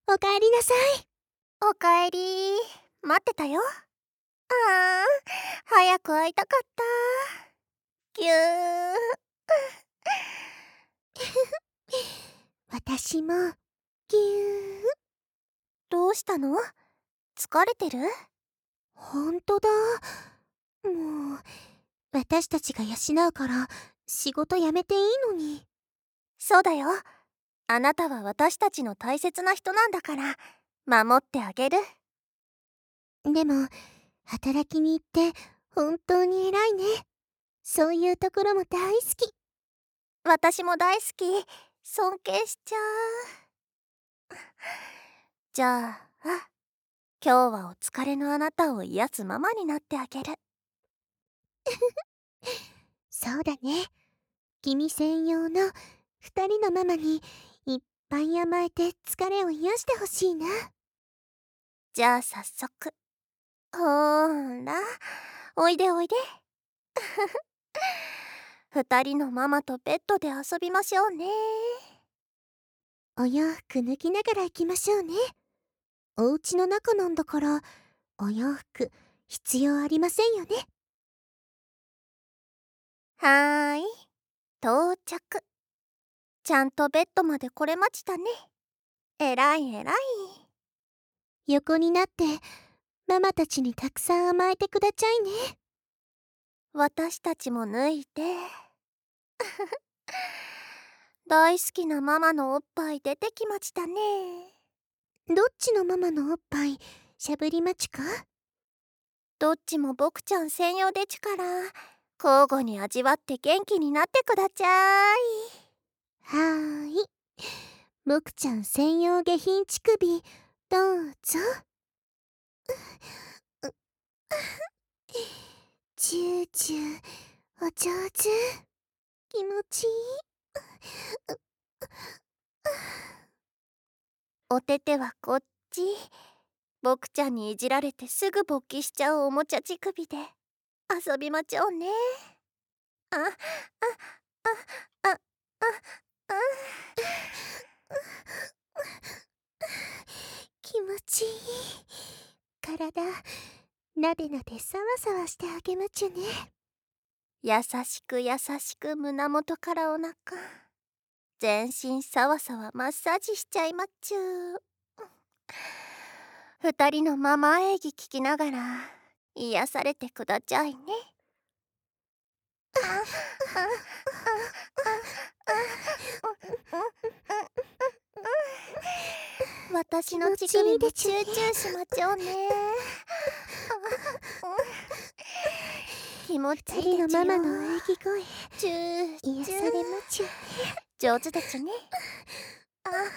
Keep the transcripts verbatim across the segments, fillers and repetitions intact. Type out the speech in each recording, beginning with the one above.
おかえりなさい。 おかえり。待ってたよ。ああ、早く会いたかった。ぎゅー。 私もぎゅー。 どうしたの？疲れてる？ ほんとだ。もう私たちが養うから仕事辞めていいのに。 そうだよ。あなたは私たちの大切な人なんだから守ってあげる。 でも働きに行って本当に偉いね。そういうところも大好き。 私も大好き。尊敬しちゃう。じゃあ、あ、今日はお疲れのあなたを癒すママになってあげる。 そうだね。君専用の二人のママにいっぱい甘えて疲れを癒してほしいな。 じゃあ早速。ほーら、おいでおいで。二人のママとベッドで遊びましょうね。 お洋服脱ぎながら行きましょうね。お家の中なんだからお洋服必要ありませんよね。 はーい、到着。ちゃんとベッドまで来れましたね。えらいえらい。 横になってママたちにたくさん甘えてくだちゃいね。 私たちも脱いで。大好きなママのおっぱい出てきましたね。 どっちのママのおっぱいしゃぶり待ちか？ どっちも僕ちゃん専用でちから交互に味わって元気になってくだちゃい。 はーい。僕ちゃん専用下品乳首どうぞ。チューチューお上手。気持ちいい。 お手手はこっち。僕ちゃんにいじられてすぐ勃起しちゃうおもちゃ乳首で遊びまちょうね。あ、あ、あ、あ、あ、あ。 気持ちいい。体なでなでさわさわしてあげまちゅね。 優しく優しく胸元からお腹全身さわさわマッサージしちゃいまっちゅう。二人のママ演技聞きながら癒されてくだちゃいね。あ、あ、あ、あ、あ、私の乳首もチューチューしまちょうね。気持ちいいでちゅよ。 二人のママの演技声チュー癒されまちゅね。 上手でちゅね。あ、あ、あ、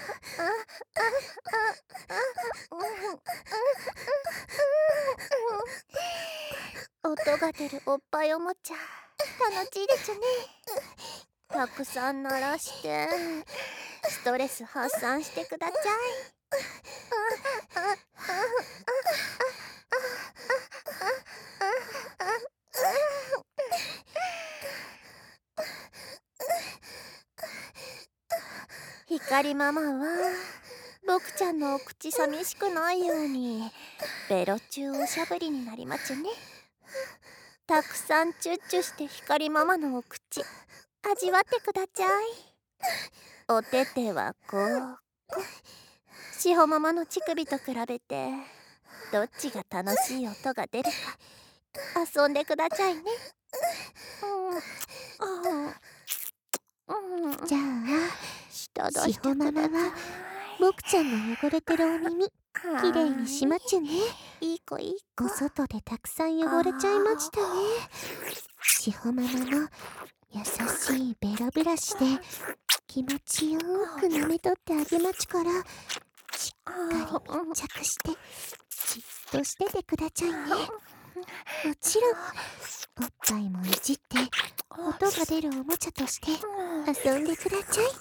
あ、音が出るおっぱいおもちゃ楽しいでちゅね。たくさん鳴らしてストレス発散してくだちゃい。ひかりママは僕ちゃんのお口寂しくないようにベロチューおしゃぶりになりまちゅね。たくさんチュッチュしてひかりママのお口味わってくだちゃい。お手手はこうこ。しほママの乳首と比べてどっちが楽しい音が出るか遊んでくだちゃいね。うん、うん、 じゃあしほママは僕ちゃんの汚れてるお耳きれいにしまちゅね。 いい子いい子。 お外でたくさん汚れちゃいましたね。しほママの優しいベロブラシで気持ちよく舐めとってあげまちからしっかり密着してじっとしててくだちゃいね。もちろんおっぱいもいじって音が出るおもちゃとして遊んでくだちゃい。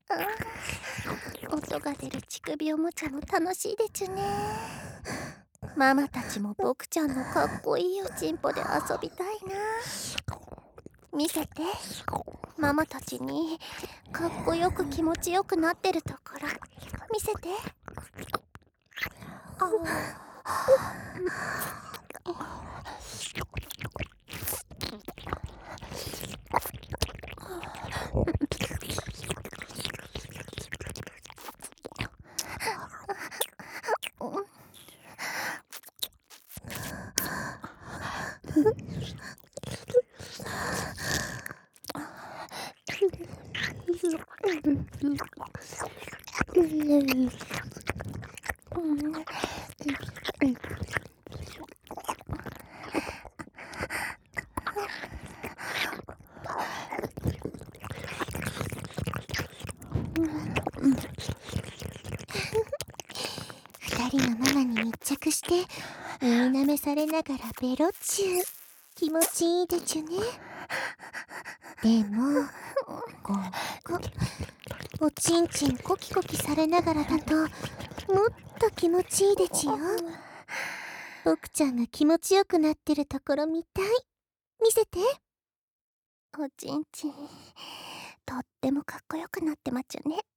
音が出る乳首おもちゃも楽しいでちゅね。 ママたちも僕ちゃんのかっこいいおちんぽで遊びたいな。見せて、ママたちにかっこよく気持ちよくなってるところ見せて。 二人のママに密着して耳舐めされながらベロチュー、気持ちいいでちゅね。でもここおちんちんコキコキされながらだともっと気持ちいいでちゅよ。僕ちゃんが気持ちよくなってるところ見たい。見せて。 おちんちんとってもかっこよくなってまちゅね。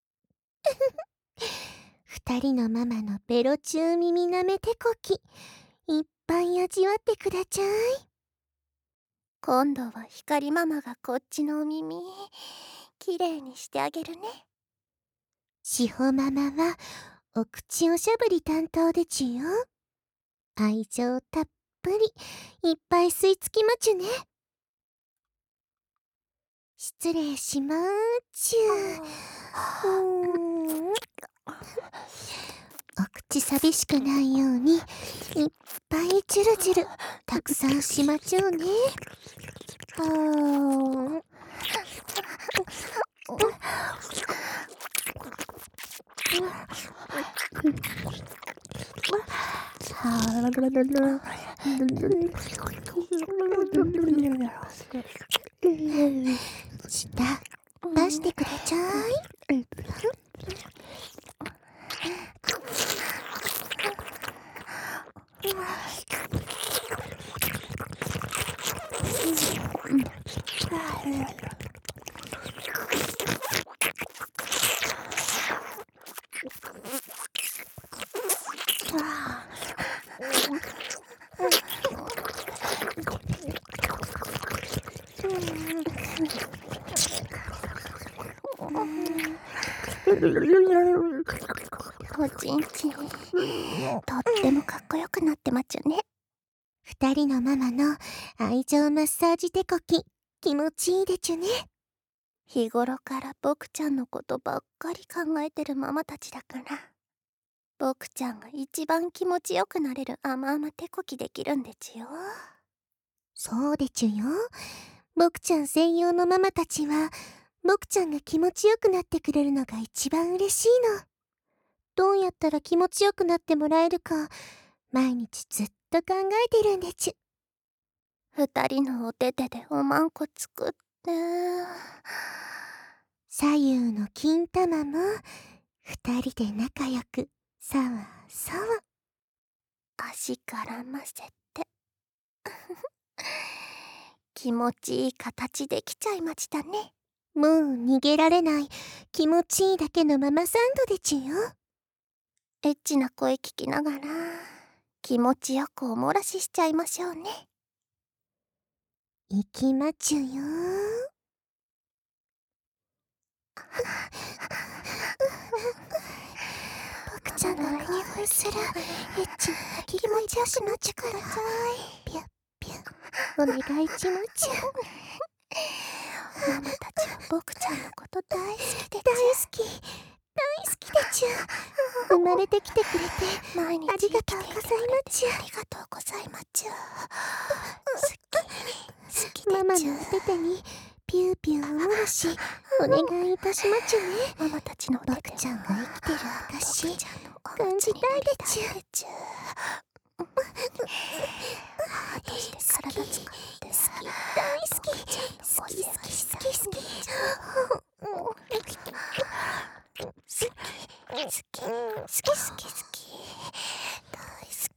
二人のママのベロチュー耳舐め手こきいっぱい味わってくだちゃい。 今度は光ママがこっちのお耳きれいにしてあげるね。 しほママはお口おしゃぶり担当でちゅよ。愛情たっぷりいっぱい吸い付きまちゅね。失礼しまーちゅ。うーん、お口寂しくないようにいっぱいチュルチュルたくさんしまちゅうね。あー舌出してくだちゃい。 おちんちんとってもかっこよくなってまちゅね。 二人のママの愛情マッサージ手こき気持ちいいでちゅね。 日頃から僕ちゃんのことばっかり考えてるママたちだから、僕ちゃんが一番気持ちよくなれる甘々手こきできるんでちゅよ。 そうでちゅよ。僕ちゃん専用のママたちは僕ちゃんが気持ちよくなってくれるのが一番嬉しいの。どうやったら気持ちよくなってもらえるか毎日ずっと考えてるんでちゅ。 二人のお手手でおまんこ作って左右の金玉も二人で仲良くさわさわ足絡ませて気持ちいい形できちゃいましたね。 もう逃げられない気持ちいいだけのママサンドでちゅよ。 エッチな声聞きながら気持ちよくおもらししちゃいましょうね。 いきまちゅよ。僕ちゃんの興奮するエッチな気持ちよくなっちゃからピュッピュッお願いちまちゅ。 ママたちは僕ちゃんのこと大好きでちゅ。 大好き大好きでちゅ。生まれてきてくれて毎日ありがとうございまちゅ。 ありがとうございまちゅ。好き好きでちゅ。 ママのお手手にピューピューおもらしお願いいたしまちゅね。 ママたちのお手僕ちゃんが生きてる証感じたいでちゅ。 母として体使って好き大好き好き好き好き好き好き好き好き好き好き好き大好き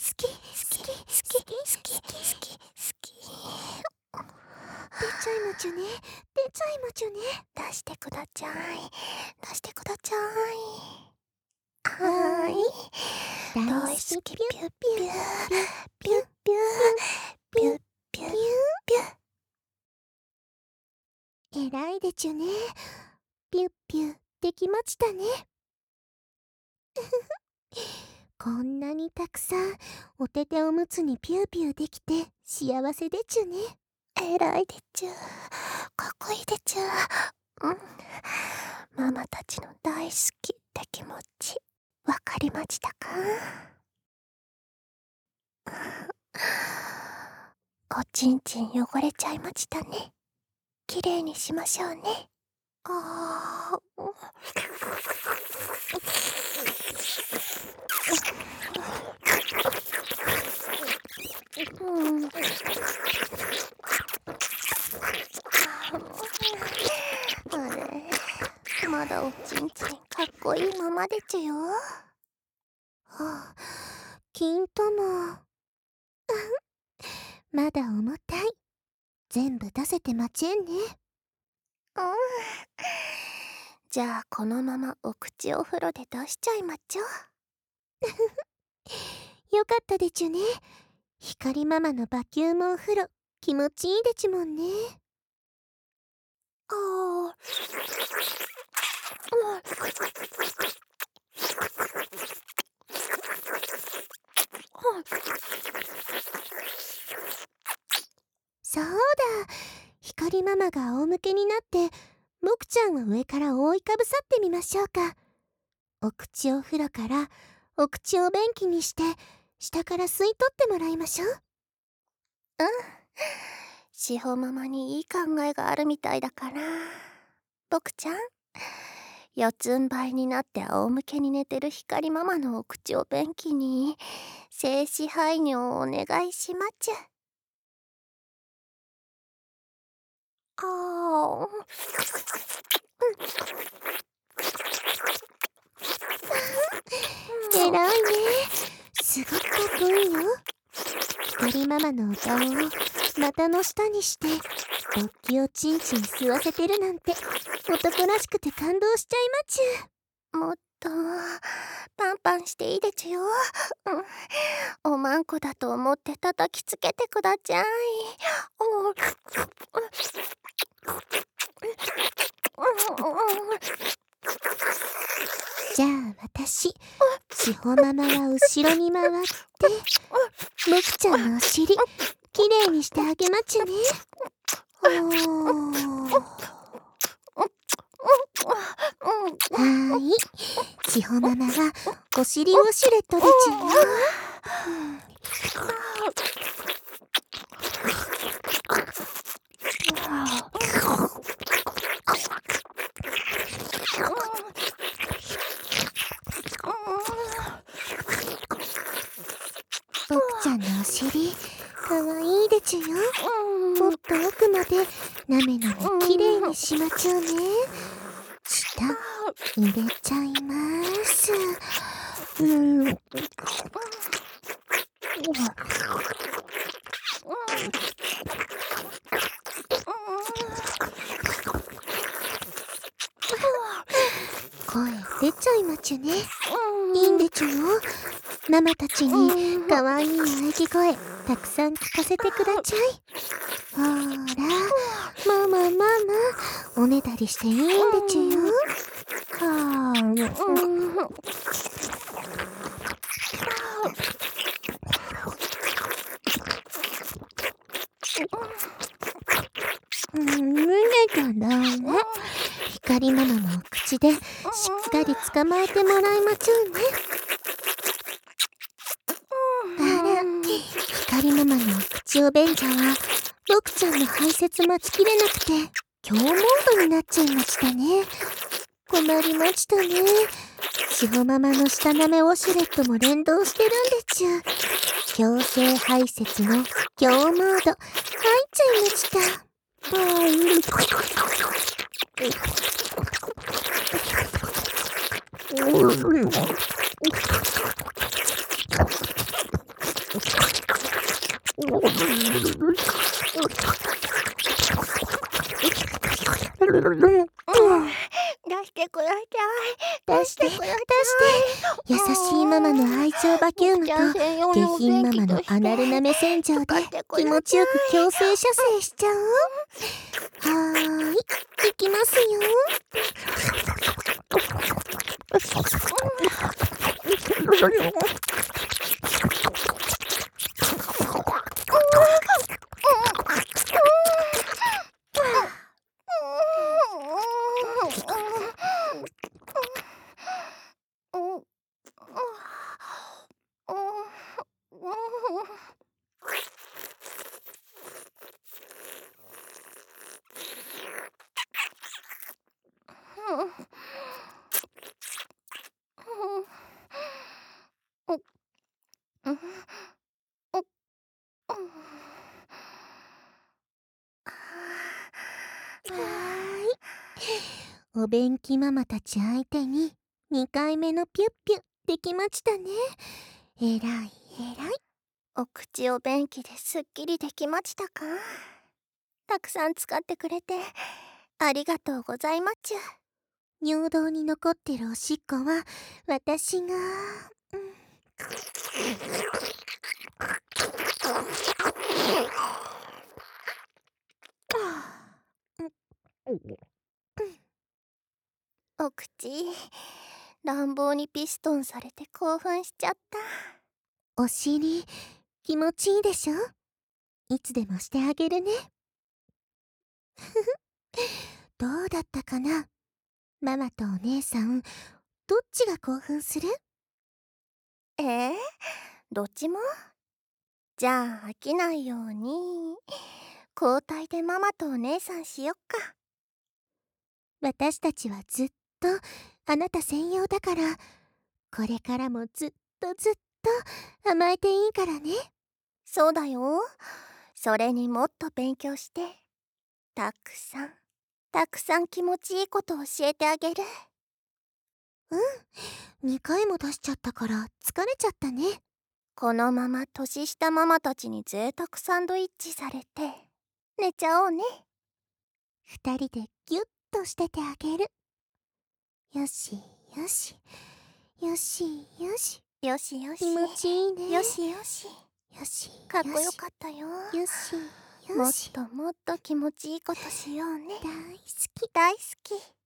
き好き好き好き好き好き出ちゃいまちゅね出ちゃいまちゅね。 出してくだちゃい出してくだちゃい。はーい大大好き好きピュッピュッピュッピュッピュッピュッピュッピュッピュッピュッ。 えらいでちゅね。ピュッピュできまちたね。こんなにたくさんおてておむつにピューピューできて幸せでちゅね。 えらいでちゅかっこいいでちゅ。うんママたちの大好きって気持ちわかりましたか？おちんちん汚れちゃいましたね。きれいにしましょうね。あーうんあれまだおちんちんかっこいいままでちゅよ。 はあ、金玉まだ重たい。全部出せてまちぇんね。 うんじゃあこのままお口お風呂で出しちゃいまっちょ。 よかったでちゅね。光ママのバキュームお風呂気持ちいいでちゅもんね。 あーそうだ、光ママが仰向けになってもくちゃんは上から覆いかぶさってみましょうか。お口お風呂からお口を便器にして下から吸い取ってもらいましょう。 うんしほママにいい考えがあるみたいだから、ぼくちゃん四つん這いになって仰向けに寝てる光ママのお口を便器に精子排尿をお願いしまちゅ。あーえらいね。すごくかっこいいよ。光ママのお顔を股の下にして勃起をチンチン吸わせてるなんて男らしくて感動しちゃいまちゅ。 もっとパンパンしていいでちゅよ。うん、おまんこだと思って叩きつけてくだちゃい。おじゃあ私しほママは後ろに回ってもくちゃんのお尻きれいにしてあげまちゅね。おーはーい、しほママはお尻ウォシュレットでちゅよ。 ちゃんのお尻かわいいでちゅよ。もっと奥までなめなめきれいにしまちゅうね。下入れちゃいます。うん。声出ちゃいまちゅね。いいんでちゅよ。ママたちにかわいい喘ぎ声たくさん聞かせてくだちゃい。ほーら、ママママ、おねだりしていいんでちゅよ。はーん。うん、胸がなね。光ママのお口でしっかり捕まえてもらいまちゅうね。あら、光ママのお口お便所はボクちゃんの排泄待ちきれなくて強モードになっちゃいましたね。困りましたね。しほママの下なめウォシュレットも連動してるんでちゅ。強制排泄の強モード入っちゃいました。 出してください。 出して出して優しいママの愛情バキュームと下品ママのアナルなめ洗浄で気持ちよく強制射精しちゃおう。はーい、いきますよ。お便器ママたち相手ににかいめのピュッピュできましたね。えらいえらい。 お口お便器ですっきりできましたか？たくさん使ってくれてありがとうございまちゅ。 尿道に残ってるおしっこは私が、うん、 お口乱暴にピストンされて興奮しちゃった。 お尻気持ちいいでしょ。いつでもしてあげるね。どうだったかな。ママとお姉さんどっちが興奮する？ えー、どっちも？じゃあ飽きないように交代でママとお姉さんしよっか。 私たちはずっとあなた専用だから、これからもずっとずっと甘えていいからね。 そうだよ。それにもっと勉強してたくさんたくさん気持ちいいこと教えてあげる。 うん、にかいも出しちゃったから疲れちゃったね。 このまま年下ママたちに贅沢サンドイッチされて寝ちゃおうね。 ふたりでギュッとしててあげる。よしよしよしよしよしよし、 気持ちいいね。 よしよし、 よしかっこよかったよ。 よしよし、 もっともっと気持ちいいことしようね。 大好き大好き。